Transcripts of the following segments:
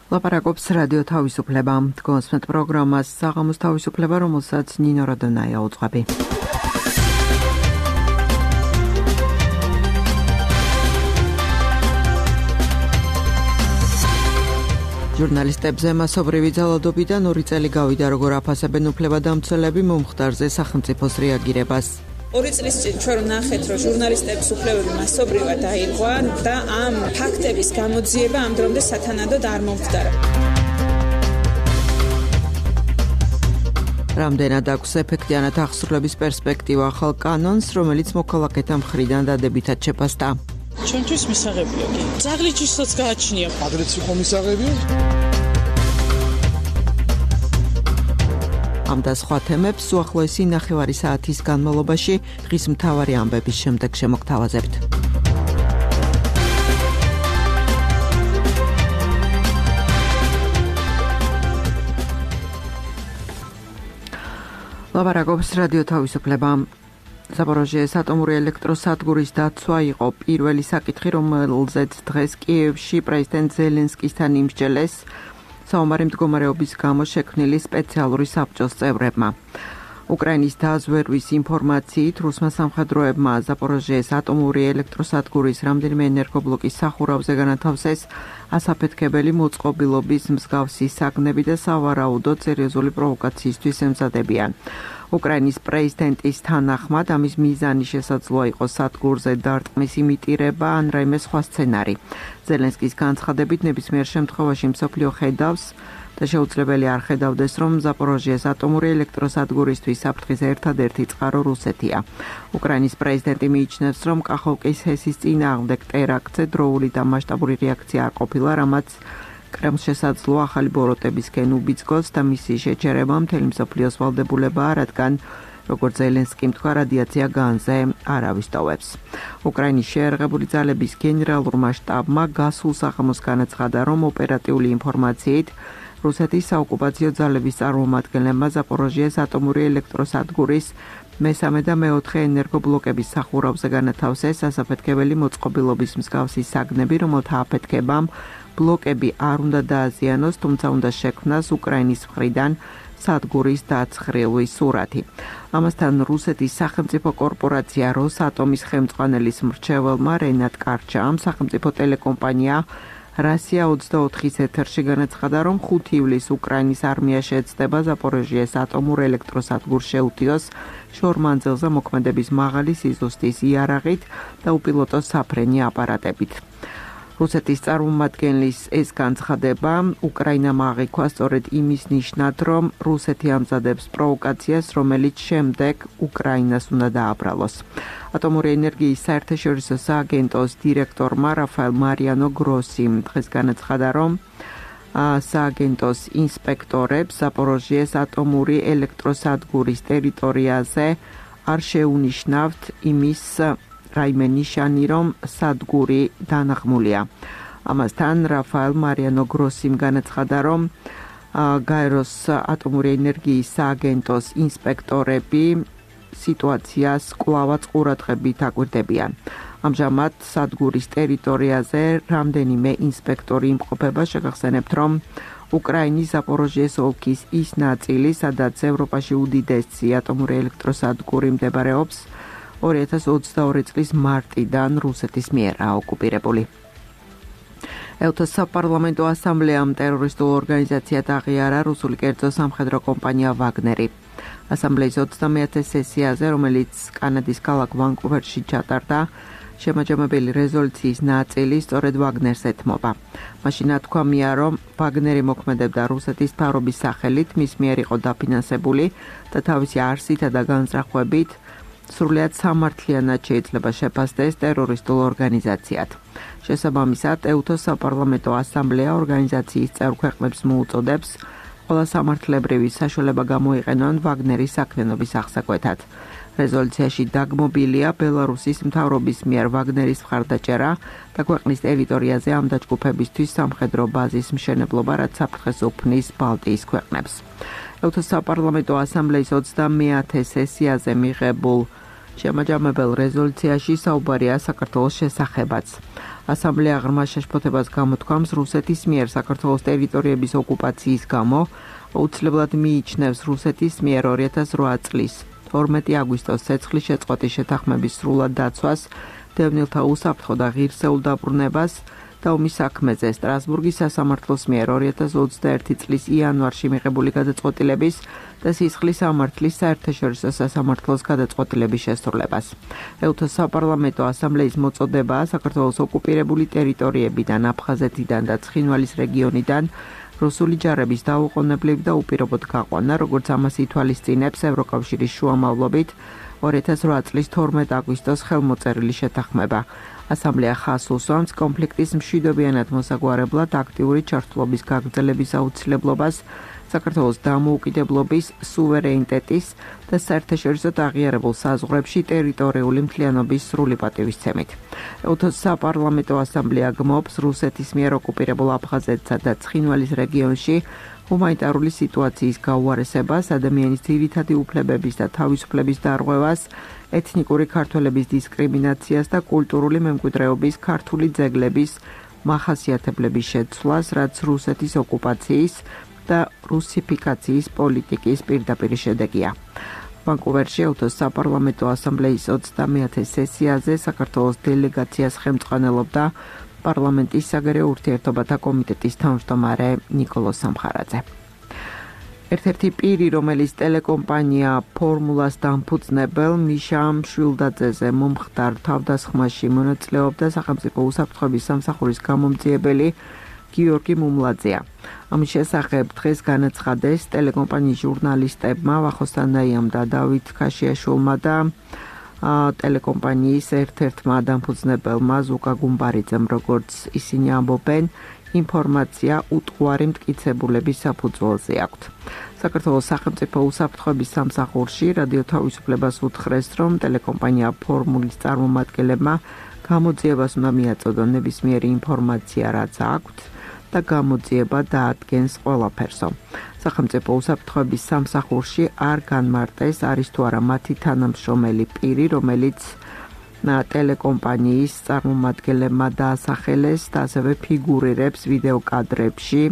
ლაპარაკობს რადიო თავისუფლება. გონსმეთ პროგრამას საღამოს თავისუფლება, რომელსაც ნინო როდონაია უძღვები. ჟურნალისტებზე მასობრივი ძალადობიდან 2 წელი გავიდა, როგორ აფასებენ უფლებადამცველები მომხდარზე სახელმწიფოს რეაგირებას. 2 წლის წინ ჩვენ ნახეთ, რომ ჟურნალისტების უფლებები მასობრივად დაირღვა და ამ ფაქტების გამოძიება ამ დრომდე სათანადოდ არ მომხდარა. რამდენად აქვს ეფექტიანად აღსრულების პერსპექტივა ახალ კანონს, რომელიც მოქალაქეთა მხრიდან დადებითად შეფასდა. ჩვენთვის მისაღებია კი. ძაღლიჩისაც გააჩნია. ადრეც იყო მისაღებია. ამ და სხვა თემებს უახლოესი 9 საათის განმავლობაში დღის მთავარი ამბების შემდეგ შემოგთავაზებთ. ლაპარაკობს რადიო თავისუფლება. ზაპოროჟიეს ატომური ელექტროსადგურის დაცვა იყო პირველი საკითხი, რომელზეც დღეს კიევში პრეზიდენტ ზელენსკისთან იმსჯელეს საომარი მდგომარეობის გამო შექმნილი სპეციალური საბჭოს წევრებმა. უკრაინის დაზვერვის ინფორმაციით, რუსმა სამხედროებმა ზაპოროჟიეს ატომური ელექტროსადგურის რამდენიმე ენერგობლოკის სახურავზე განათავსეს ასაფეთქებელი მოწყობილობის მსგავსი საგნები და სავარაუდოდ სერიოზული პროვოკაციისთვის ემზადებიან. უკრაინის პრეზიდენტის თანახმად ამის მიზანი შესაძლოა იყოს სადგურზე დარტყმის იმიტირება ან რაიმე სხვა სცენარი. ზელენსკის განცხადებით ნებისმიერ შემთხვევაში მსოფლიო ხედავს და შეუძლებელი არ ხედავდეს, რომ ზაპოროჟიეს ატომური ელექტროსადგურისთვის საფრთხის ერთადერთი წყარო რუსეთია. უკრაინის პრეზიდენტი მიიჩნევს, რომ კახოვკის ჰესის წინააღმდეგ ტერაქტზე დროული და მასშტაბური რეაქცია არ ყოფილა, რამაც კრემლს შესაძლოა ახალი ბოროტებისკენ უბიძგოს და მისი შეჩერება მთელი მსოფლიოს ვალდებულებაა, რადგან როგორც ზელენსკიმ თქვა, რადიაცია განზე არავის ტოვებს. უკრაინის შეერაღებული ძალების გენერალურმა შტაბმა გასულ საღამოს განაცხადა, რომ ოპერატიული ინფორმაციით რუსეთის საოკუპაციო ძალების წარმომადგენლებმა ზაპოროჟიეს ატომური ელექტროსადგურის მესამე და მეოთხე ენერგობლოკების სახურავზე განათავსეს ასაფეთქებელი მოწყობილობის მსგავსი საგნები, რომელთა აფეთქებამ ბლოკები არ უნდა დააზიანოს, თუმცა უნდა შექმნას უკრაინის მხრიდან სადგურის დაცხრილვის სურათი. ამასთან რუსეთის სახელმწიფო კორპორაცია როსატომის ხელმძღვანელის მრჩეველმა რენატ კარჩამ სახელმწიფო ტელეკომპანია რასია 24-ის ეთერში განაცხადა, რომ 5 ივლისს უკრაინის არმია შეეცდება ზაპოროჟიეს ატომურ ელექტროსადგურს შეუტიოს შორმანძილზე მოქმედების მაღალი სიზუსტის იარაღით და უპილოტო საფრენი აპარატებით. რუსეთის წარმომადგენლის ეს განცხადება უკრაინამ აღიქვა სწორედ იმის ნიშნად, რომ რუსეთი ამზადებს პროვოკაციას, რომელიც შემდეგ უკრაინას უნდა დააბრალოს. ატომური ენერგიის საერთაშორისო სააგენტოს დირექტორმა რაფაელ მარიანო გროსიმ დღეს განაცხადა, რომ სააგენტოს ინსპექტორებს ზაპოროჟიეს ატომური ელექტროსადგურის ტერიტორიაზე არ შეუნიშნავთ იმის რაიმე ნიშანი, რომ სადგური დანაღმულია. ამასთან რაფაელ მარიანო გროსიმ განაცხადა, რომ გაეროს ატომური ენერგიის სააგენტოს ინსპექტორები სიტუაციას კვლავაც ყურადღებით აკვირდებიან. ამჟამად სადგურის ტერიტორიაზე რამდენიმე ინსპექტორი იმყოფება. შეგახსენებთ, რომ უკრაინის ზაპოროჟიეს ოლქის ის ნაწილი, სადაც ევროპაში უდიდესი ატომური ელექტროსადგური მდებარეობს, 2022 წლის მარტიდან რუსეთის მიერაა ოკუპირებული. ელტოს საპარლამენტო ასამბლეამ ტერორისტულ ორგანიზაციად აღიარა რუსული კერძო სამხედრო კომპანია ვაგნერი. ასამბლეის 30-ე სესიაზე, რომელიც კანადის ქალაქ ვანკუვერში ჩატარდა, შემაჯამებელი რეზოლუციის ნაწილი სწორედ ვაგნერს ეთმობა. მაშინ ათქვამია, რომ ვაგნერი მოქმედებდა რუსეთის მთავრობის სახელით, მის მიერ იყო დაფინანსებული და თავისი არსითა და განზრახვებით სრულიად სამართლიანად შეიძლება შეფასდეს ტერორისტულ ორგანიზაციად. შესაბამისად, ელტოს საპარლამენტო ასამბლეა ორგანიზაციის წევრ ქვეყნებს მოუწოდებს ყველა სამართლებრივი საშუალება გამოიყენონ ვაგნერის საქმიანობის აღსაკვეთად. რეზოლუციაში დაგმობილია ბელარუსის მთავრობის მიერ ვაგნერის მხარდაჭერა და ქვეყნის ტერიტორიაზე ამ დაჯგუფებისთვის სამხედრო ბაზის მშენებლობა, რაც საფრთხეს უქმნის ბალტიის ქვეყნებს. ელტოს საპარლამენტო ასამბლეის 30-ე სესიაზე მიღებულ შემაჯამებელ რეზოლუციაში საუბარია საქართველოს შესახებაც. ასამბლეა ღრმა შეშფოთებას გამოთქვამს რუსეთის მიერ საქართველოს ტერიტორიების ოკუპაციის გამო, აუცილებლად მიიჩნევს რუსეთის მიერ 2008 წლის 12 აგვისტოს ცეცხლის შეწყვეტის შეთანხმების სრულად დაცვას, დევნილთა უსაფრთხო და ღირსეულ დაბრუნებას და ომის საქმეზე სტრასბურგის სასამართლოს მიერ 2021 წლის იანვარში მიღებული გადაწყვეტილების და სისხლის სამართლის საერთაშორისო სასამართლოს გადაწყვეტილების შესრულებას. ეუთოს საპარლამენტო ასამბლეის მოწოდებაა საქართველოს ოკუპირებული ტერიტორიებიდან, აფხაზეთიდან და ცხინვალის რეგიონიდან რუსული ჯარების დაუყოვნებლივ და უპირობოდ გაყვანა, როგორც ამას ითვალისწინებს ევროკავშირის შუამავლობით 2008 წლის 12 აგვისტოს ხელმოწერილი შეთანხმება. ასამბლეა ხაზს უსვამს კონფლიქტის მშვიდობიანად მოსაგვარებლად აქტიური ჩართულობის გაგრძელების აუცილებლობას, საქართველოს დამოუკიდებლობის, სუვერენიტეტის და საერთაშორისო აღიარებულ საზღვრებში ტერიტორიული მთლიანობის სრული პატივისცემით. ეუთოს საპარლამენტო ასამბლეა გმობს რუსეთის მიერ ოკუპირებულ აფხაზეთსა და ცხინვალის რეგიონში ჰუმანიტარული სიტუაციის გაუარესებას, ადამიანის ძირითადი უფლებების და თავისუფლების დარღვევას, ეთნიკური ქართველების დისკრიმინაციას და კულტურული მემკვიდრეობის ქართული ძეგლების მახასიათებლების შეცვლას, რაც რუსეთის ოკუპაციის და რუსიფიკაციის პოლიტიკის პირდაპირ შედეგია. ვანკუვერში ეუთოს საპარლამენტო ასამბლეის 30-ე სესიაზე საქართველოს დელეგაციას ხელმძღვანელობდა პარლამენტის საგარეო ურთიერთობათა კომიტეტის თავმჯდომარე ნიკოლოზ სამხარაძე. ერთ-ერთი პირი, რომელიც ტელეკომპანია ფორმულას დამფუძნებელ მიშა მშვილდაძეზე მომხდარ თავდასხმაში მონაწილეობდა სახელმწიფო უსაფრთხოების სამსახურის გამომძიებელი გიორგი მუმლაძეა. ამის შესახებ დღეს განაცხადეს ტელეკომპანიის ჟურნალისტებმა ვახოსთანაიამ და დავით ქაშიაშვილმა და ტელეკომპანიის ერთ-ერთმა დამფუძნებელმა ზუკა გუმბარიძემ, როგორც ისინი ამბობენ, ინფორმაცია უტყუარი მტკიცებულების საფუძველზე აქვთ. საქართველოს სახელმწიფო უსაფრთხოების სამსახურში რადიო თავისუფლებას უთხრეს, რომ ტელეკომპანია ფორმულის წარმომადგენლებმა გამოძიებას უნდა მიაწოდონ ნებისმიერი ინფორმაცია, რაც აქვთ და გამოძიება დაადგენს ყველაფერსო. სახელმწიფო უსაფრთხოების სამსახურში არ განმარტეს, არის თუ არა მათი თანამშრომელი პირი, რომელიც ტელეკომპანიის წარმომადგენლებმა დაასახელეს და ასევე ფიგურირებს ვიდეო კადრებში,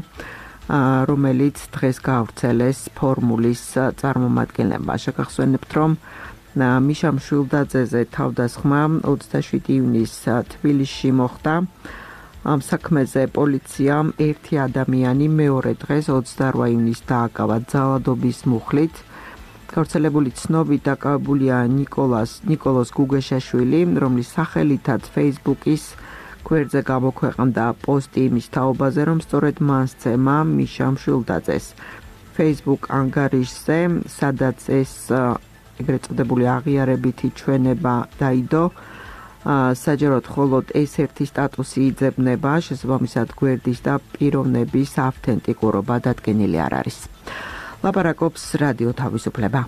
რომელიც დღეს გაავრცელეს ფორმულის წარმომადგენლებმა. შეგახსენებთ, რომ მიშა მშვილდაძეზე თავდასხმა 27 ივნის თბილისში მოხდა. ამ საქმეზე პოლიციამ ერთი ადამიანი მეორე დღეს 28 ივნის დააკავა ძალადობის მუხლით. გავრცელებული ცნობით დაკავებულია ნიკოლოზ გუგეშაშვილი, რომლის სახელითაც Facebook-ის გვერდზე გამოქვეყნდა პოსტი იმის თაობაზე, რომ სწორედ მან სცემა მიშა მშვილდაძეს Facebook ანგარიშზე, სადაც ეს ეგრეთ წოდებული აღიარებითი ჩვენება დაიდო. საჯაროდ მხოლოდ ეს ერთი სტატუსი იძებნება, შესაბამისად გვერდის და პიროვნების ავთენტიკურობა დადგენილი არ არის. ლაპარაკობს რადიო თავისუფლება.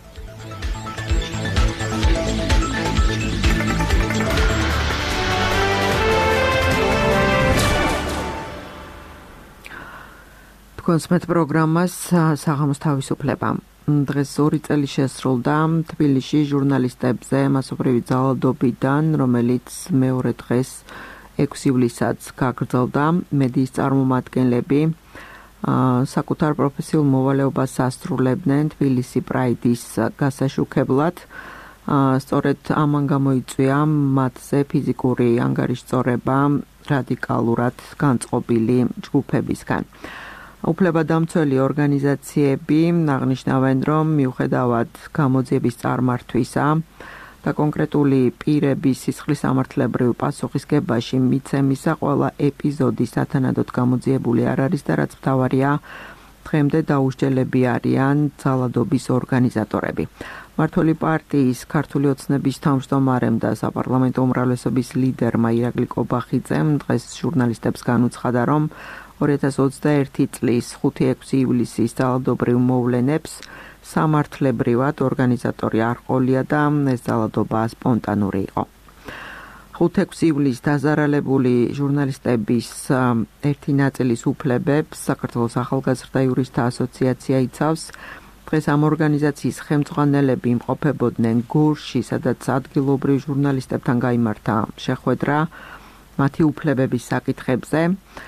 თქვენს მეტ პროგრამას საღამოს თავისუფლება. დღეს 2 წელი შესრულდა თბილისში ჟურნალისტებზე მასობრივი ძალადობიდან, რომელიც მეორე დღეს 6 ივლისსაც გაგრძელდა. მედიის წარმომადგენლები საკუთარ პროფესიულ მოვალეობას ასრულებდნენ თბილისი პრაიდის გასაშუქებლად. სწორედ ამან გამოიწვია მათზე ფიზიკური ანგარიშწორება რადიკალურად განწყობილი ჯგუფებისგან. უფლებადამცველი ორგანიზაციები აღნიშნავენ, რომ მიუხედავად გამოძიების წარმართვისა და კონკრეტული პირების სისხლის სამართლებრივ პასუხისგებაში მიცემისა, ყველა ეპიზოდი სათანადოდ გამოძიებული არ არის და რაც მთავარია, დღემდე დაუსჯელები არიან ძალადობის ორგანიზატორები. მმართველი პარტიის ქართული ოცნების თავმჯდომარემ და საპარლამენტო უმრავლესობის ლიდერმა ირაკლი კობახიძემ დღეს ჟურნალისტებს განუცხადა, რომ 2021 წლის 5-6 ივლისის ძალადობრივ მოვლენებს სამართლებრივად ორგანიზატორი არ ყოლია და ეს ძალადობა სპონტანური იყო. 5-6 ივლისს დაზარალებული ჟურნალისტების ერთი ნაწილის უფლებებს საქართველოს ახალგაზრდა იურისტთა ასოციაცია იცავს. დღეს ამ ორგანიზაციის ხელმძღვანელები იმყოფებოდნენ გორში, სადაც ადგილობრივ ჟურნალისტებთან გაიმართა შეხვედრა. მათი უფლებების საკითხებზე.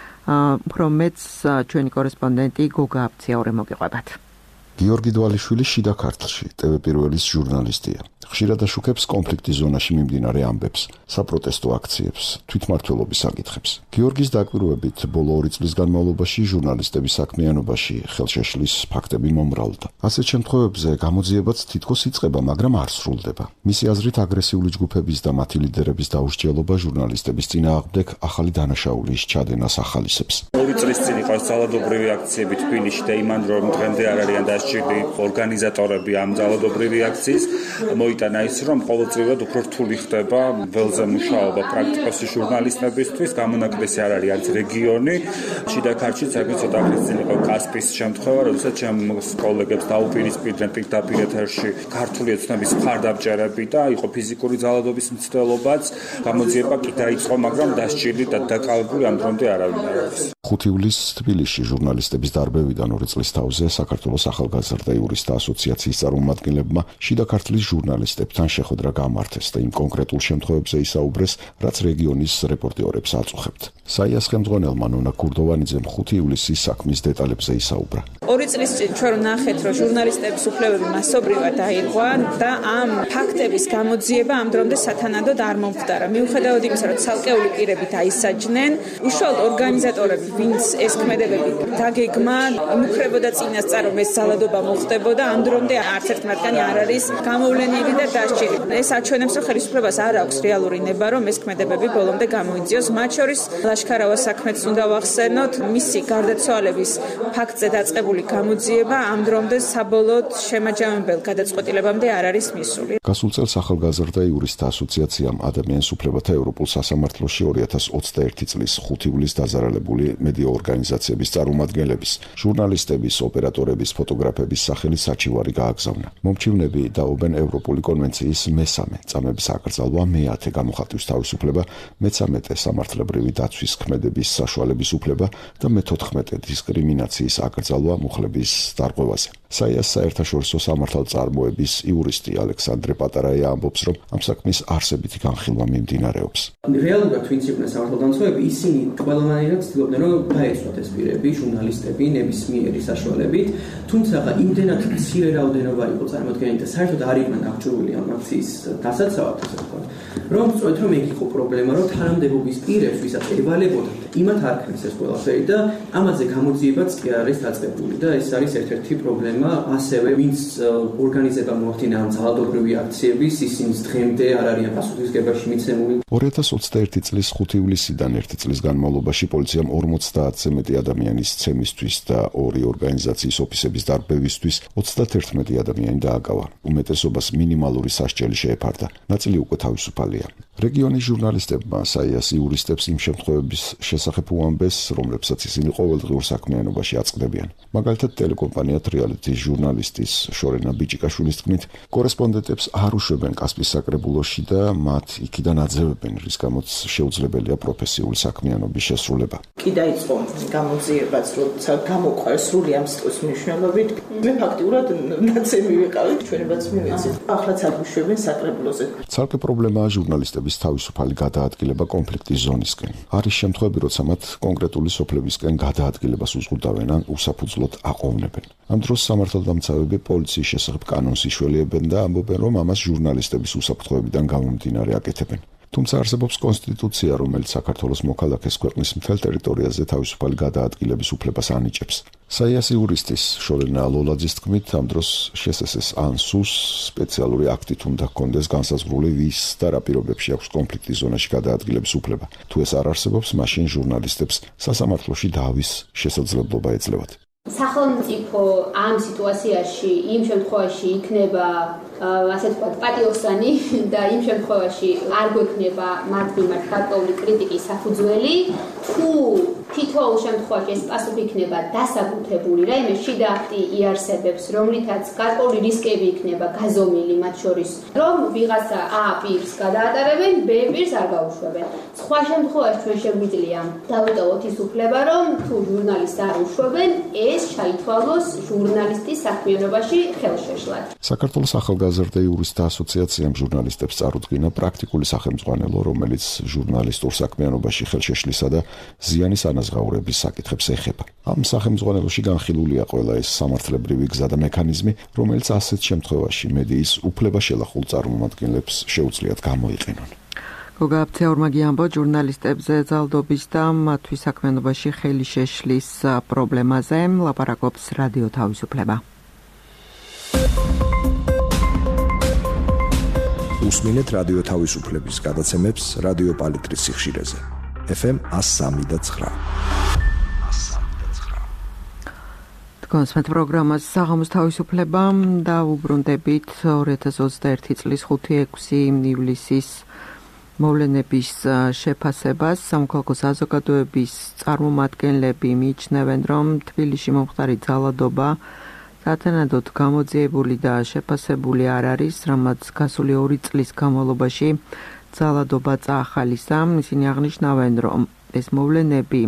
უფრო მეც ჩვენი კორესპონდენტი გოგა აბციაური მოგიყვებათ. გიორგი დვალიშვილი შიდა ქართლში ტევ1-ის ჟურნალისტია. ხშირად აშუქებს კონფლიქტის ზონაში მიმდინარე ამბებს, საპროტესტო აქციებს, თვითმმართველობის საკითხებს. გიორგის დაკვირვებით, ბოლო 2 წლის განმავლობაში ჟურნალისტების საქმიანობაში ხელშეშლის ფაქტები მომრავლდა. ასეთ შემთხვევებზე გამოძიებაც თითქოს იწყება, მაგრამ არ სრულდება. მისი აზრით, აგრესიული ჯგუფების და მათი ლიდერების დაუსჯელობა ჟურნალისტების წინააღმდეგ ახალი დანაშაულის ჩადენას ახალისებს. 2 წლის წინ იყო ძალადობრივი აქციები თბილისში და იმან რომ დღემდე არ არიან დასჭირდი ორგანიზატორები ამ ძალადობრივი აქციის მოიტანა ის რომ ყოველწლიურად უფრო რთული ხდება ველზე მუშაობა პრაქტიკოსი ჟურნალისტებისთვის გამონაკლისი არ არის არც რეგიონი შიდა ქართლში საერთოდ ცოტა ხნის წინ იყო კასპის შემთხვევა როდესაც ჩემს კოლეგებს დაუპირისპირდნენ პირდაპირ ეთერში ქართული ოცნების მხარდამჭერები და იყო ფიზიკური ძალადობის მცდელობაც გამოძიება კი დაიწყო მაგრამ დასჭირდი და დაკავებული ამ დრომდე არავინ არ არის 5 ივლისს თბილისში ჟურნალისტების დარბევიდან 2 წლის თავზე საქართველოს ახალგაზრდა იურისტთა ასოციაციის წარმომადგენლებმა შიდა ქართლის ჟურნალისტებთან შეხვედრა გამართეს და იმ კონკრეტულ შემთხვევებზე ისაუბრეს, რაც რეგიონის რეპორტიორებს აწუხებთ. საიას ხელმძღვანელმა ნონა კურდოვანიძემ 5 ივლისის საქმის დეტალებზე ისაუბრა. 2 წლის წინ ჩვენ ნახეთ, რომ ჟურნალისტების უფლებები მასობრივად დაირღვა და ამ ფაქტების გამოძიება ამ დრომდე სათანადოდ არ მომხდარა. მიუხედავად იმისა, რომ ცალკეული პირები დაისაჯნენ, უშუალოდ ორგანიზატორები, ვინც ეს ქმედებები დაგეგმა, იმუქრებოდა წინასწარ, რომ ეს ძალადობა მოხდებოდა, ამ დრომდე არც ერთ მათგანი არ არის გამოვლენილი და დასჭირილი. ეს აჩვენებს, რომ ხელისუფლებას არ აქვს რეალური ნება, რომ ეს ქმედებები ბოლომდე გამოიძიოს. მათ შორის ლაშქარავას საქმეც უნდა ვახსენოთ, მისი გარდაცვალების ფაქტზე დაწყებული გამოძიება ამ დრომდე საბოლოოდ შემაჯამებელ გადაწყვეტილებამდე არ არის მისული. გასულ წელს ახალგაზრდა იურისტთა ასოციაციამ ადამიანის უფლებათა ევროპულ სასამართლოში 2021 წლის 5 ივლისს დაზარალებული მედია ორგანიზაციების წარმომადგენლების, ჟურნალისტების, ოპერატორების, ფოტოგრაფების სახელი საჩივარი გააგზავნა. მომჩივნები დაობენ ევროპული კონვენციის მესამე წამების აკრძალვა, მე-10 გამოხატვის თავისუფლება, მე-13 სამართლებრივი დაცვის ქმედების საშუალების უფლება და მე-14 დისკრიმინაციის აკრძალვა მუხლების დარღვევაზე. საიას საერთაშორისო სამართალწარმოების იურისტი ალექსანდრე პატარაია ამბობს, რომ ამ საქმის არსებითი განხილვა მიმდინარეობს. რეალურად ვინც იყვნენ სამართალდამცავები, ისინი ყველანაირად ცდილობდნენ, რომ გაეცვათ ეს პირები, ჟურნალისტები ნებისმიერი საშუალებით, თუმცა იმდენად მცირე რაოდენობა იყო წარმოდგენილი და საერთოდ არ იყვნენ აღჭურვილი ამ აქციის დასაცავად, ასე ვთქვათ, რომ სწორედ რომ ეგ იყო პრობლემა, რომ თანამდებობის პირებს, ვისაც ევალებოდათ, იმათ არ ქნეს ეს ყველაფერი და ამაზე გამოძიებაც კი არის დაწყებული და ეს არის ერთ-ერთი პრობლემა, ასევე ვინც ორგანიზება მოახდინა ამ ძალადობრივი აქციების, ისინი დღემდე არ არიან პასუხისმგებაში მიცემული. 2021 წლის 5 ივლისიდან 1 წლის განმავლობაში პოლიციამ 50-ზე მეტი ადამიანის ცემისთვის და 2 ორგანიზაციის ოფისების დარბევისთვის 31 ადამიანი დააკავა. უმეტესობას მინიმალური სასჯელი შეეფარდა. ნაწილი უკვე თავისუფალია. რეგიონის ჟურნალისტებმა საიას იურისტებს იმ შემთხვევების შესახებ უამბეს, რომლებსაც ისინი ყოველდღიურ საქმიანობაში აწყდებიან. მაგალითად, ტელეკომპანია ტრიალეთის ჟურნალისტის შორენა ბიჭიკაშვილის თქმით, კორესპონდენტებს არ უშვებენ კასპის საკრებულოში და მათ იქიდან აძევებენ, რის გამოც შეუძლებელია პროფესიული საქმიანობის შესრულება. კი დაიწყო გამოძიებაც, როცა გამოყვა სრული ამ სიტყვის მნიშვნელობით, მე ფაქტიურად ნაცემი ვიყავით, ჩვენებაც მივეცეთ. ახლაც არ უშვებენ საკრებულოზე. ცალკე პრობლემაა ჟურნალისტების თავისუფალი გადაადგილება კონფლიქტის ზონისკენ. არის შემთხვევები, როცა მათ კონკრეტული სოფლებისკენ გადაადგილებას უზღუდავენ ან უსაფუძვლოდ აყოვნებენ. ამ დროს სამართალდამცავები პოლიციის შესახებ კანონს იშველიებენ და ამბობენ, რომ ამას ჟურნალისტების უსაფრთხოებიდან გამომდინარე აკეთებენ. თუმცა არსებობს კონსტიტუცია, რომელიც საქართველოს მოქალაქეს ქვეყნის მთელ ტერიტორიაზე თავისუფალი გადაადგილების უფლებას ანიჭებს. საიას იურისტის შორენა ლოლაძის თქმით, ამ დროს შესესეს ან სუს სპეციალური აქტით უნდა ჰქონდეს განსაზღვრული ვის და რა პირობებში აქვს კონფლიქტის ზონაში გადაადგილების უფლება. თუ ეს არ არსებობს, მაშინ ჟურნალისტებს სასამართლოში დავის შესაძლებლობა ეძლევათ. სახელმწიფო ამ სიტუაციაში იმ შემთხვევაში იქნება ასე ვთქვათ პატიოსანი და იმ შემთხვევაში არ გვექნება მათ მიმართ გარკვეული კრიტიკის საფუძველი თუ თითოეულ შემთხვევაში ეს პასუხი იქნება დასაბუთებული, რაიმე შიდა აქტი იარსებებს, რომლითაც გარკვეული რისკები იქნება გაზომილი მათ შორის, რომ ვიღაცა A პირს გადაატარებენ, B პირს არ გაუშვებენ. სხვა შემთხვევაში ჩვენ შეგვიძლია დავიტოვოთ ის უფლება, რომ თუ ჟურნალისტს არ უშვებენ, ეს ჩაითვალოს ჟურნალისტის საქმიანობაში ხელშეშლად. საქართველოს ახალგაზრდა იურისტთა ასოციაციამ ჟურნალისტებს წარუდგინა პრაქტიკული სახელმძღვანელო, რომელიც ჟურნალისტურ საქმიანობაში ხელშეშლისა და ზიანის ანაზღაურების საკითხებს ეხება. ამ სახელმძღვანელოში განხილულია ყველა ეს სამართლებრივი გზა და მექანიზმი, რომელიც ასეთ შემთხვევაში მედიის უფლებაშელახულ წარმომადგენლებს შეუძლიათ გამოიყენონ. გოგა აფცეურმაგი ამბობს ჟურნალისტებზე ძალადობის და მათთვის საქმიანობაში ხელშეშლის პრობლემაზე, ლაპარაკობს რადიო თავისუფლება. უსმინეთ რადიო თავისუფლების გადაცემებს რადიო პალიტრის სიხშირეზე. FM 103.9. კონსმეთ პროგრამას საღამოს თავისუფლება და უბრუნდებით 2021 წლის 5-6 ივლისის მოვლენების შეფასებას. სამოქალაქო საზოგადოების წარმომადგენლები მიიჩნევენ, რომ თბილისში მომხდარი ძალადობა სათანადოდ გამოძიებული და შეფასებული არ არის, რამაც გასული 2 წლის განმავლობაში ძალადობა წაახალისა. ისინი აღნიშნავენ, რომ ეს მოვლენები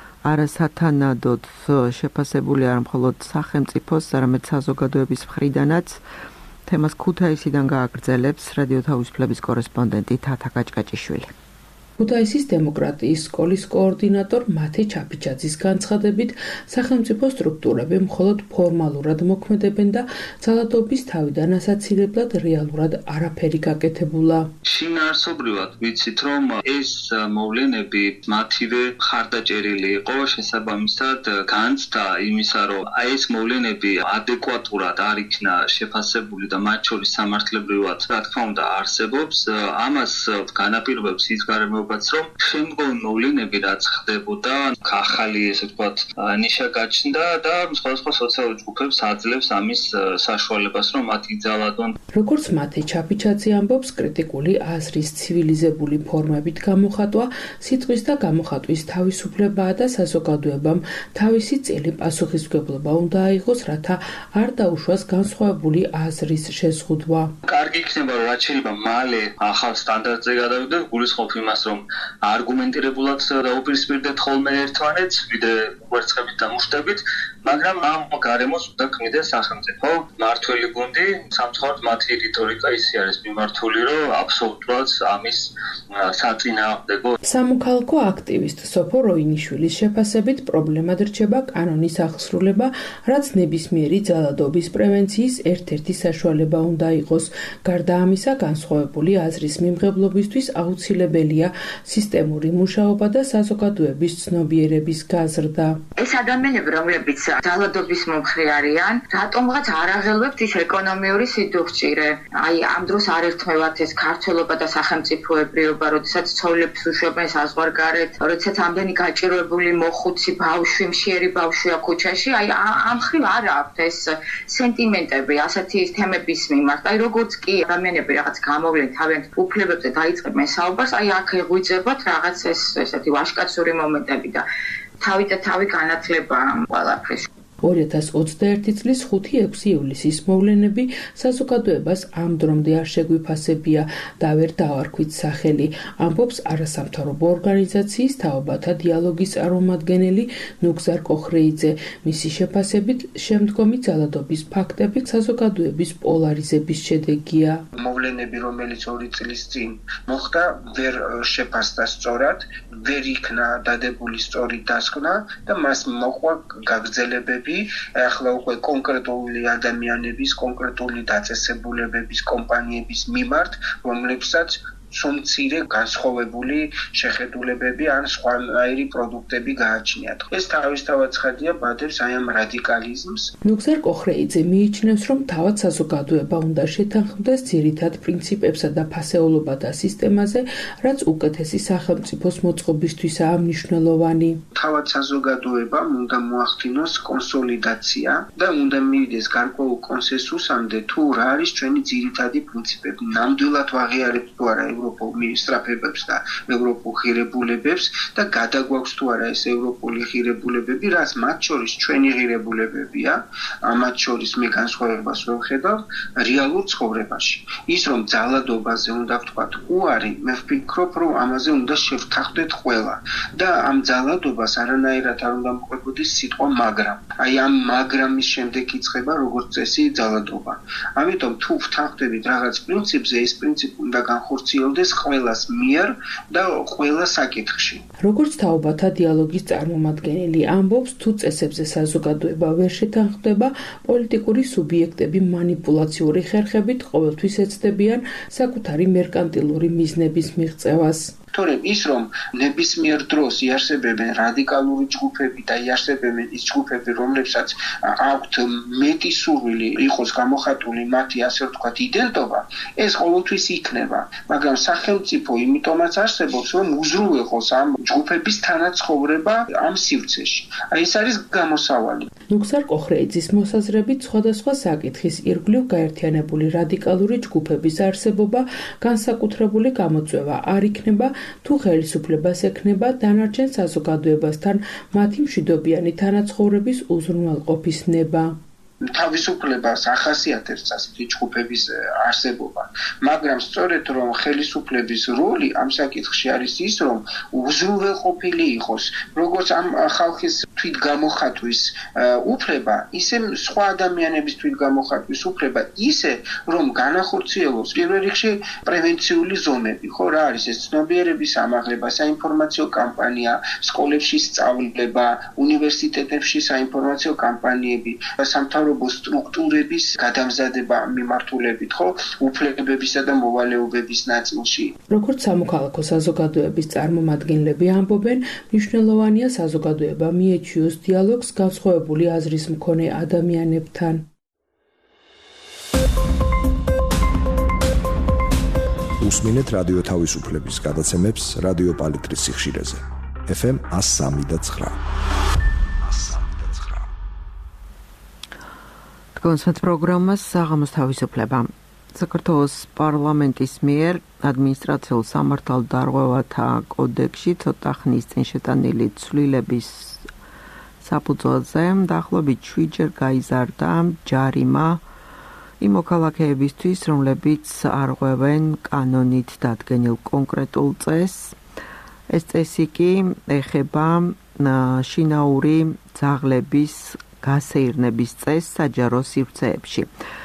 არასათანადოდ შეფასებული არ მხოლოდ სახელმწიფოს, არამედ საზოგადოების მხრიდანაც. თემას ქუთაისიდან გააგრძელებს რადიო თავისუფლების კორესპონდენტი თათა კაჭკაჭიშვილი. ქუთაისის დემოკრატიის სკოლის კოორდინატორ მათე ჩაფიჩაძის განცხადებით, სახელმწიფო სტრუქტურები მხოლოდ ფორმალურად მოქმედებენ და ძალადობის თავიდან ასაცილებლად რეალურად არაფერი გაკეთებულა. შინაარსობრივად ვიცით, რომ ეს მოვლენები მათივე მხარდაჭერილი იყო, შესაბამისად განცდა იმისა, რომ ეს მოვლენები ადეკვატურად არ იქნა შეფასებული და მათ შორის სამართლებრივად, რა თქმა უნდა, არსებობს. ამას განაპირობებს ის გარემოება, რომ შემდგომი მოვლენები რაც ხდებოდა, ახალი ესე ვთქვათ, ნიშა გაჩნდა და სხვადასხვა სოციალური ჯგუფებს აძლევს ამის საშუალებას, რომ მათ იძალადონ. როგორც მათე ჩაფიჩაძე ამბობს, კრიტიკული აზრის ცივილიზებული ფორმებით გამოხატვა, სიტყვის და გამოხატვის თავისუფლებაა და საზოგადოებამ თავისი წელი პასუხისმგებლობა უნდა აიღოს, რათა არ დაუშვას განსხვავებული აზრის შეზღუდვა. კარგი იქნება, რომ რაც შეიძლება მალე ახალ სტანდარტზე გადავიდეთ, გულისხმობ იმას, რომ არგუმენტირებულად დაუპირისპირდეთ ხოლმე ერთმანეთს, ვიდრე ვერცხებით და მუშტებით, მაგრამ ამ გარემოს უნდა ქმნიდეს სახელმწიფო მართველი გუნდი. სამწუხაროდ მათი რიტორიკა ისე არის მიმართული, რომ აბსოლუტურად ამის საწინააღმდეგო. სამოქალაქო აქტივისტ სოფო როინიშვილის შეფასებით პრობლემად რჩება კანონის აღსრულება, რაც ნებისმიერი ძალადობის პრევენციის ერთ-ერთი საშუალება უნდა იყოს. გარდა ამისა, განსხვავებული აზრის მიმღებლობისთვის აუცილებელია სისტემური მუშაობა და საზოგადოების ცნობიერების გაზრდა. ეს ადამიანები, რომლებიც ძალადობის მომხრე არიან, რატომღაც არ აღელვებთ ის ეკონომიური სიდუხჭირე. ამ დროს არ ერთმევათ ეს ქართველობა და სახელმწიფოებრიობა, როდესაც ცოვლებს უშვებენ საზღვარგარეთ, როდესაც ამდენი გაჭირვებული მოხუცი ბავშვი, მშიერი ბავშვია ქუჩაში, ამ ხრივ არ აქვთ ეს სენტიმენტები ასეთი თემების მიმართ. როგორც კი ადამიანები რაღაც გამოვლენ თავიანთ უფლებებზე დაიწყებენ საუბარს, აქ ეღვიძებათ რაღაც ესეთი ვაშკაცური მომენტები და თავი განათლება ყველაფრის. 2021 წლის 5-6 ივლისის მოვლენები საზოგადოებას ამ დრომდე არ შეგვიფასებია და ვერ დავარქვით სახელი, ამბობს არასამთავრობო ორგანიზაციის თაობათა დიალოგის წარმომადგენელი ნუგზარ კოხრეიძე. მისი შეფასებით, შემდგომი ძალადობის ფაქტები საზოგადოების პოლარიზების შედეგია. მოვლენები, რომელიც 2 წლის წინ მოხდა, ვერ შეფასდა სწორად, ვერ იქნა დადებული სწორი დასკვნა და მას მოყვა გაგრძელებები. ახლა უკვე კონკრეტული ადამიანების, კონკრეტული დაწესებულებების, კომპანიების მიმართ, რომლებსაც მცირე განსხვავებული შეხედულებები ან სხვანაირი პროდუქტები გააჩნიათ. ეს თავისთავად ცხადია ბადებს ამ რადიკალიზმს. ნუგზარ კოხრეიძე მიიჩნევს, რომ თავად საზოგადოება უნდა შეთანხმდეს ძირითად პრინციპებსა და ფასეულობათა სისტემაზე, რაც უკეთესი სახელმწიფოს მოწყობისთვისაა მნიშვნელოვანი. თავად საზოგადოებამ უნდა მოახდინოს კონსოლიდაცია და უნდა მივიდეს გარკვეულ კონსენსუსამდე, თუ რა არის ჩვენი ძირითადი პრინციპები. ნამდვილად ვაღიარებთ თუ არა ევროპულ მინისტრებს და ევროპულ ღირებულებებს და გადაგვაქვს თუ არა ეს ევროპული ღირებულებები, რაც მათ შორის ჩვენი ღირებულებებია, მათ შორის მე განსხვავებას ვერ ვხედავ რეალურ ცხოვრებაში. ის რომ ძალადობაზე უნდა ვთქვათ უარი, მე ვფიქრობ, რომ ამაზე უნდა შევთანხმდეთ ყველა და ამ ძალადობას არანაირად არ უნდა მოყვებოდეს სიტყვა მაგრამ. აი ამ მაგრამის შემდეგ იწყება როგორც წესი ძალადობა. ამიტომ თუ ვთანხმდებით რაღაც პრინციპზე, ეს პრინციპი უნდა განხორციელდეს ყველას მიერ და ყველა საკითხში. როგორც თაობათა დიალოგის წარმომადგენელი ამბობს, თუ წესებზე საზოგადოება ვერ შეთანხმდება, პოლიტიკური სუბიექტები მანიპულაციური ხერხებით ყოველთვის ეცდებიან საკუთარი მერკანტილური მიზნების მიღწევას. თორემ ის რომ ნებისმიერ დროს იარსებებენ რადიკალური ჯგუფები და იარსებებენ ის ჯგუფები, რომლებსაც აქვთ მეტი სურვილი იყოს გამოხატული მათი ასე ვთქვათ იდენტობა, ეს ყოველთვის იქნება, მაგრამ სახელმწიფო იმიტომაც არსებობს, რომ უზრუნველყოს ამ ჯგუფების თანაცხოვრება ამ სივრცეში. აი ეს არის გამოსავალი. ნუგზარ კოხრეიძის მოსაზრებით სხვადასხვა საკითხის ირგვლივ გაერთიანებული რადიკალური ჯგუფების არსებობა განსაკუთრებული გამოწვევა არ იქნება, თუ ხელისუფლებას ექნება დანარჩენ საზოგადოებასთან მათი მშვიდობიანი თანაცხოვრების უზრუნველყოფის ნება. თავისუფლებას ახასიათებს ასეთი ჯგუფების არსებობა, მაგრამ სწორედ რომ ხელისუფლების როლი ამ საკითხში არის ის, რომ უზრუნველყოფილი იყოს, როგორც ამ ხალხის თვითგამოხატვის უფლება, ისე სხვა ადამიანების თვითგამოხატვის უფლება, ისე რომ განახორციელოს პირველ რიგში პრევენციული ზომები, ხო რა არის ეს ცნობიერების ამაღლება, საინფორმაციო კამპანია, სკოლებში სწავლება, უნივერსიტეტებში საინფორმაციო კამპანიები, სამთავრობო სტრუქტურების გადამზადება მიმართულებით, ხო, უფლებებისა და მოვალეობების ნაწილში. როგორც სამოქალაქო საზოგადოების წარმომადგენლები ამბობენ, მნიშვნელოვანია საზოგადოება მიეჩიოს დიალოგს განსხვავებული აზრის მქონე ადამიანებთან. უსმინეთ რადიო თავისუფლების გადაცემებს რადიო პალიტრის სიხშირეზე. FM 103.9. კონსერტ პროგრამას საღამოს თავისუფლება. საქართველოს პარლამენტის მიერ ადმინისტრაციულ სამართალდარღვევათა კოდექსში ცოტა ხნის წინ შეტანილი ცვლილების საფუძველზე დაახლოებით 7-ჯერ გაიზარდა ჯარიმა იმ მოქალაქეებისთვის, რომლებიც არღვევენ კანონით დადგენილ კონკრეტულ წესს. ეს წესი კი ეხება შინაური ძაღლების გასეირნების წესს საჯარო სივრცეებში.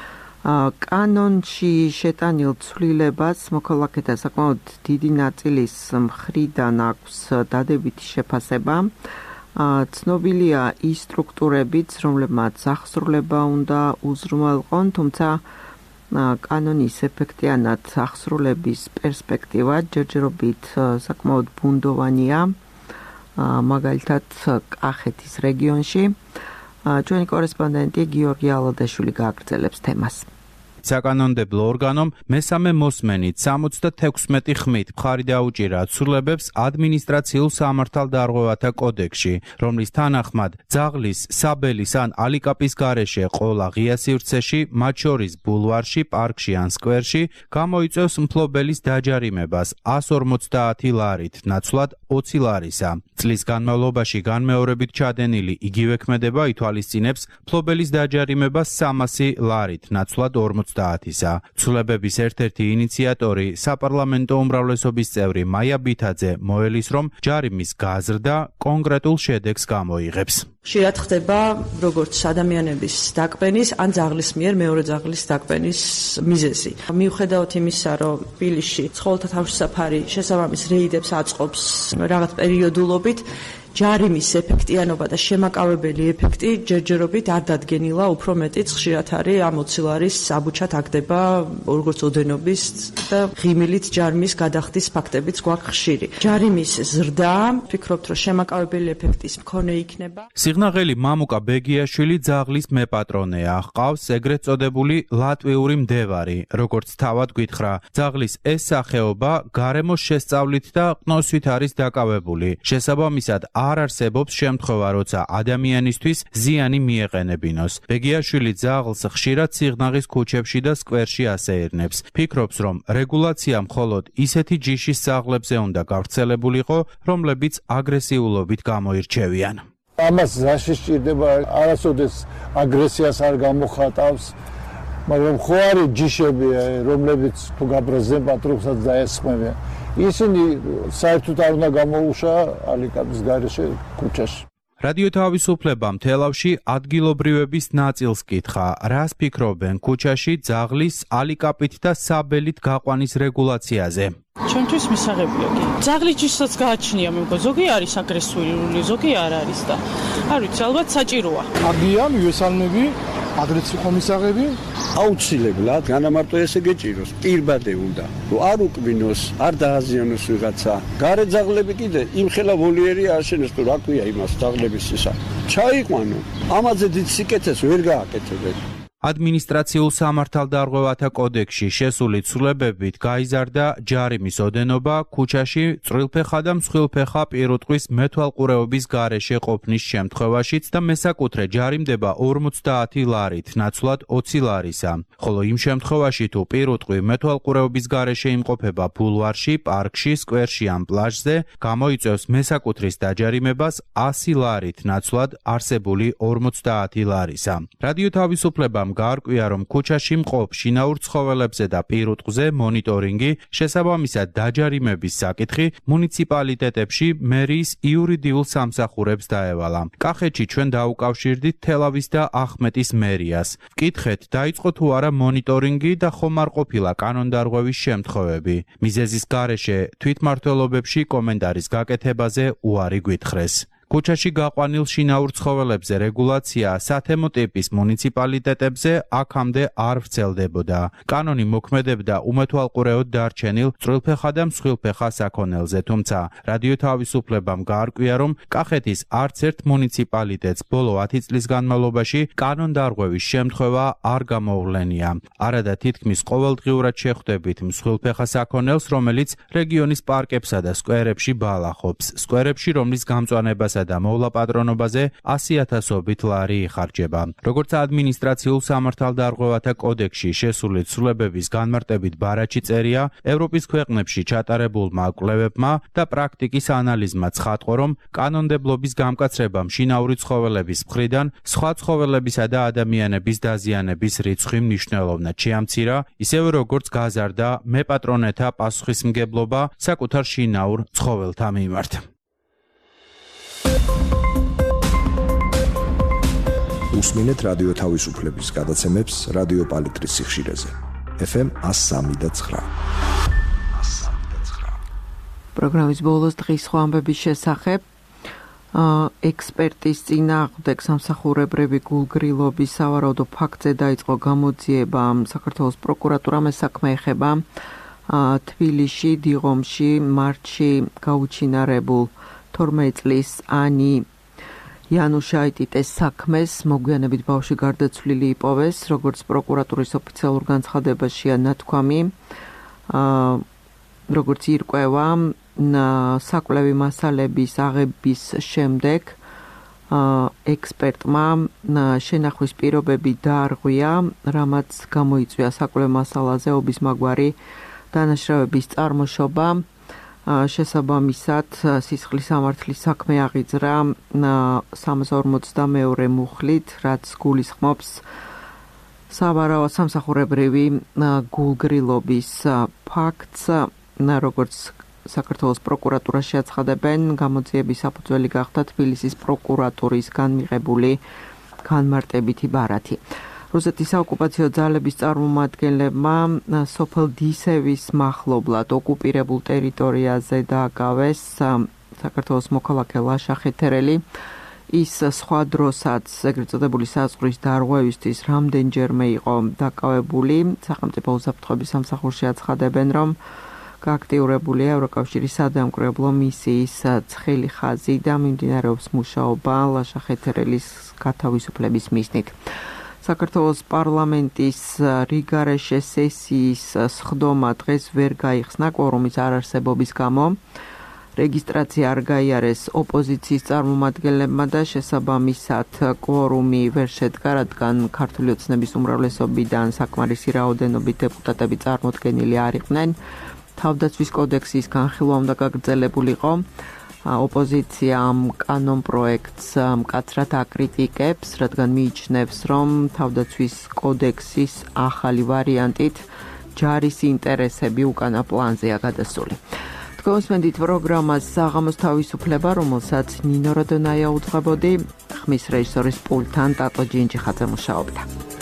კანონში შეტანილ ცვლილებას მოქალაქეთა საკმაოდ დიდი ნაწილის მხრიდან აქვს დადებითი შეფასება. ცნობილია ის სტრუქტურებიც, რომლებმაც აღსრულება უნდა უზრუნველყონ, თუმცა კანონის ეფექტიანად აღსრულების პერსპექტივა ჯერჯერობით საკმაოდ ბუნდოვანია, მაგალითად კახეთის რეგიონში. ჩვენი კორესპონდენტი გიორგი ალოდაშვილი გააგრძელებს თემას. საკანონმდებლო ორგანომ მესამე მოსმენით 76 ხმით მხარი დაუჭირა ცვლილებებს ადმინისტრაციულ სამართალდარღვევათა კოდექსში, რომლის თანახმად ძაღლის, საბელის ან ალიკაპის გარეშე ყოლა ღია სივრცეში, მათ შორის ბულვარში, პარკში ან სკვერში, გამოიწვევს მფლობელის დაჯარიმებას 150 ლარით, ნაცვლად 20 ლარისა. წლის განმავლობაში განმეორებით ჩადენილი იგივე ქმედება ითვალისწინებს მფლობელის დაჯარიმებას 300 ლარით, ნაცვლად 50-ისა. ცვლილებების ერთ-ერთი ინიციატორი, საპარლამენტო უმრავლესობის წევრი მაია ბითაძე მოელის, რომ ჯარიმის გაზრდა კონკრეტულ შედეგს გამოიღებს. ხშირად ხდება როგორც ადამიანების დაკბენის, ან ძაღლის მიერ მეორე ძაღლის დაკბენის მიზეზი. მიუხედავად იმისა, რომ თბილისში ცხოველთა თავშესაფარი შესაბამის რეიდებს აწყობს რაღაც პერიოდულობით, ჯარიმის ეფექტიანობა და შემაკავებელი ეფექტი ჯერჯერობით არ დადგენილა, უფრო მეტიც ხშირად არის ამ 20 ლარის საბუჩად აგდება როგორც ოდენობის და ღიმილით ჯარიმის გადახდის ფაქტებიც გვაქვს ხშირი. ჯარიმის ზრდა, ვფიქრობთ, რომ შემაკავებელი ეფექტის მქონე იქნება. სიღნაღელი მამუკა ბეგიაშვილი ძაღლის მეპატრონეა, ჰყავს ეგრეთ წოდებული ლატვიური მდევარი, როგორც თავად გითხრა. ძაღლის ეს სახეობა გარემოს შესწავლით და ყნოსვით არის დაკავებული. შესაბამისად არ არსებობს შემთხვევა, როცა ადამიანისთვის ზიანი მიეყენებინოს. ბეგიაშვილი ძაღლს ხშირად სიღნაღის ქუჩებში და სკვერში ასეირნებს. ფიქრობს, რომ რეგულაცია მხოლოდ ისეთი ჯიშის ძაღლებზე უნდა გავრცელებულიყო, რომლებიც აგრესიულობით გამოირჩევიან. ამას ზაში სჭირდება, არასოდეს აგრესიას არ გამოხატავს, მაგრამ ხო არის ჯიშები, რომლებიც თუ გაბრაზენ პატრონსაც დაესხმებიან. ისინი საერთოდ არ უნდა გამოუშვა ალიკაბის გარეშე ქუჩაში. რადიო თავისუფლებამ თელავში ადგილობრივების ნაწილს კითხა, რას ფიქრობენ ქუჩაში ძაღლის ალიკაპით და საბელით გაყვანის რეგულაციაზე. ჩვენთვის მისაღებია კი. ძაღლის ჯიშსაც გააჩნია, მე მგონი ზოგი არის აგრესიული, ზოგი არ არის და არ ვიცი, ალბათ საჭიროა. აგია მივესალმები, ადრეც იყო მისაღები. აუცილებლად განამარტო ესე გეჭიროს, პირბადე უნდა. რომ არ უკბინოს, არ დააზიანოს ვიღაცა. გარე ძაღლები კიდე იმხელა ვოლიერი აშენეს, თუ რა ქვია იმას ძაღლების ისა. ჩაიყვანო. ამაზე დიდ სიკეთეს ვერ გააკეთებენ. ადმინისტრაციულ სამართალდარღვევათა კოდექსში შესული ცვლილებებით გაიზარდა ჯარიმის ოდენობა ქუჩაში წვრილფეხა და მსხვილფეხა პირუტყვის მეთვალყურეობის გარეშე ყოფნის შემთხვევაშიც და მესაკუთრე ჯარიმდება 50 ლარით, ნაცვლად 20 ლარისა. ხოლო იმ შემთხვევაში თუ პირუტყვი მეთვალყურეობის გარეშე იმყოფება ბულვარში, პარკში, სკვერში ან პლაჟზე, გამოიწვევს მესაკუთრის დაჯარიმებას 100 ლარით, ნაცვლად არსებული 50 ლარისა. რადიო თავისუფლებამ გაარკვია, რომ ქუჩაში მყოფ შინაურ ცხოველებზე და პირუტყვზე მონიტორინგი, შესაბამისად დაჯარიმების საკითხი მუნიციპალიტეტებში მერიის იურიდიულ სამსახურებს დაევალა. კახეთში ჩვენ დაუკავშირდით თელავის და ახმეტის მერიას. ვკითხეთ, დაიწყო თუ არა მონიტორინგი და ხომ არ ყოფილა კანონდარღვევის შემთხვევები. მიზეზის გარეშე თვითმმართველობებში კომენტარის გაკეთებაზე უარი გვითხრეს. ქუჩაში გაყვანილ შინაურ ცხოველებზე რეგულაცია სათემო ტიპის მუნიციპალიტეტებზე აქამდე არ ვრცელდებოდა. კანონი მოქმედებდა უმეთვალყურეოდ დარჩენილ წვრილფეხა და მსხვილფეხა საქონელზე, თუმცა რადიო თავისუფლებამ გაარკვია, რომ კახეთის არც ერთ მუნიციპალიტეტს ბოლო 10 წლის განმავლობაში კანონდარღვევის შემთხვევა არ გამოუვლენია. არადა თითქმის ყოველდღიურად შეხვდებით მსხვილფეხა საქონელს, რომელიც რეგიონის პარკებსა და სკვერებში ბალახობს. სკვერებში, რომლის გამწვანებას და მოვლა პატრონობაზე 100,000-ობით ლარი იხარჯება. როგორც ადმინისტრაციულ სამართალდარღვევათა კოდექსში შესული ცვლილებების განმარტებით ბარაჩი წერია, ევროპის ქვეყნებში ჩატარებულმა კვლევებმა და პრაქტიკის ანალიზმა ცხადყო, რომ კანონმდებლობის გამკაცრებამ შინაური ცხოველების მხრიდან სხვა ცხოველებისა და ადამიანების დაზიანების რიცხვი მნიშვნელოვნად შეამცირა, ისევე როგორც გაზარდა მეპატრონეთა პასუხისმგებლობა საკუთარ შინაურ ცხოველთა მიმართ. უსმინეთ რადიო თავისუფლების გადაცემებს რადიო პალიტრის სიხშირეზე. FM 103.9. პროგრამის ბოლოს დღის სხვა ამბების შესახებ ექსპერტის წინააღმდეგ სამსახურებრივი გულგრილობის სავარაუდო ფაქტზე დაიწყო გამოძიება საქართველოს პროკურატურამ ეს საქმე ეხება თბილისში, დიღომში, მარტში გაუჩინარებულ 12 წლის ანი იანუშაიტიტეს საქმეს მოგვიანებით ბავშვი გარდაცვლილი იპოვეს, როგორც პროკურატურის ოფიციალურ განცხადებაშია ნათქვამი, როგორც ირკვევა საკვლევი მასალების აღების შემდეგ ექსპერტმა შენახვის პირობები დაარღვია, რამაც გამოიწვია საკვლევ მასალაზე ობისმაგვარი დანაშრევების წარმოშობა. შესაბამისად სისხლის სამართლის საქმე აღიძრა 352 მუხლით, რაც გულისხმობს სავარაუდო სამსახურებრივი გულგრილობის ფაქტს, როგორც საქართველოს პროკურატურაში აცხადებენ, გამოძიების საფუძველი გახდა თბილისის პროკურატურისგან მიღებული განმარტებითი ბარათი. რუსეთის საოკუპაციო ძალების წარმომადგენლებმა სოფელ დისევის მახლობლად ოკუპირებულ ტერიტორიაზე დააკავეს საქართველოს მოქალაქე ლაშა ხეთერელი. ის სხვა დროსაც ეგრეთ წოდებული საზღვრის დარღვევისთვის რამდენჯერმე იყო დაკავებული. სახელმწიფო უსაფრთხოების სამსახურში აცხადებენ, რომ გააქტიურებულია ევროკავშირის სადამკვირვებლო მისიის ცხელი ხაზი და მიმდინარეობს მუშაობა ლაშა ხეთერელის გათავისუფლების მიზნით. საქართველოს პარლამენტის რიგარეშე სესიის სხდომა დღეს ვერ გაიხსნა კვორუმის არარსებობის გამო. რეგისტრაცია არ გაიარეს ოპოზიციის წარმომადგენლებმა და შესაბამისად კვორუმი ვერ შედგა, რადგან ქართული ოცნების უმრავლესობიდან საკმარისი რაოდენობით დეპუტატები წარმოდგენილი არ იყვნენ. თავდაცვის კოდექსის განხილვა უნდა გაგრძელებულიყო. ოპოზიცია ამ კანონ პროექტს მკაცრად აკრიტიკებს, რადგან მიიჩნევს, რომ თავდაცვის კოდექსის ახალი ვარიანტით ჯარის ინტერესები უკანა პლანზეა გადასული. Თქვენს პროგრამას საღამოს თავისუფლება, რომელსაც ნინო როდონაია უძღვებოდი, ხმის რეჟისორის პულტთან ტატო ჯინჯიხაძე მუშაობდა.